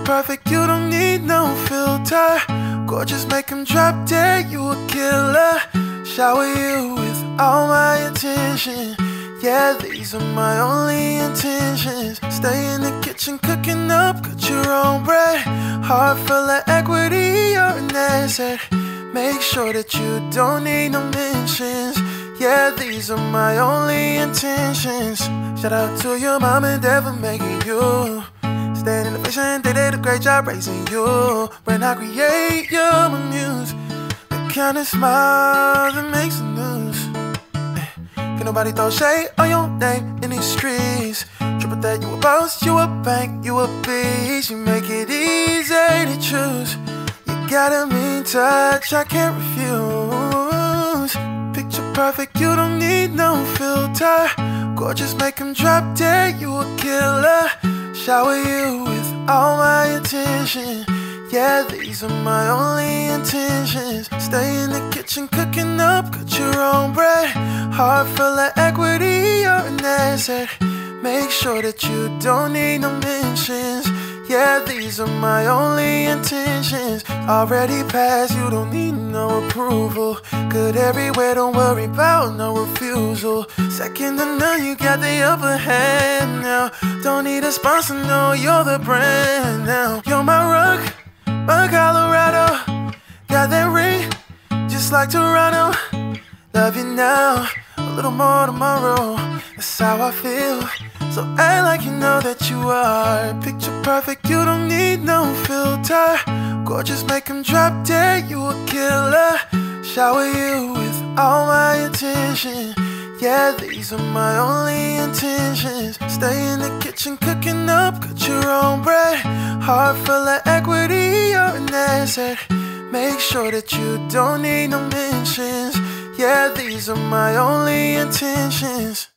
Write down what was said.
perfect, you don't need no filter. Gorgeous, make him drop dead, you a killer. Shower you with all my attention. Yeah, these are my only intentions. Stay in the kitchen cooking up, cut your own bread. Heart full of equity, you're an asset. Make sure that you don't need no mentions. Yeah, these are my only intentions. Shout out to your mom and dad for making you. Stand in the vision, they did a great job raising you. When I create, you're my muse. The kind of smile that makes the news. Can't nobody throw shade on your name in these streets. Triple that, you a boss, you a bank, you a beast. You make it easy to choose. You got a mean touch, I can't refuse. Picture perfect, you don't need no filter. Gorgeous, make him drop dead, you a killer. Shower you with all my attention. Yeah, these are my only intentions. Stay in the kitchen cooking up, cut your own bread. Heart full of equity, you're an asset. Make sure that you don't need no mentions. Yeah, these are my only intentions. Already passed, you don't need no approval. Good everywhere, don't worry about no refusal. Second to none, you got the upper hand now. Don't need a sponsor, no, you're the brand now. You're my rug, my Colorado. Got that ring, just like Toronto. Love you now, a little more tomorrow. That's how I feel. So act like you know that you are. Picture perfect, you don't need no filter. Gorgeous, make him drop dead, you a killer. Shower you with all my attention. Yeah, these are my only intentions. Stay in the kitchen cooking up, cut your own bread. Heart full of equity, you're an asset. Make sure that you don't need no mentions. Yeah, these are my only intentions.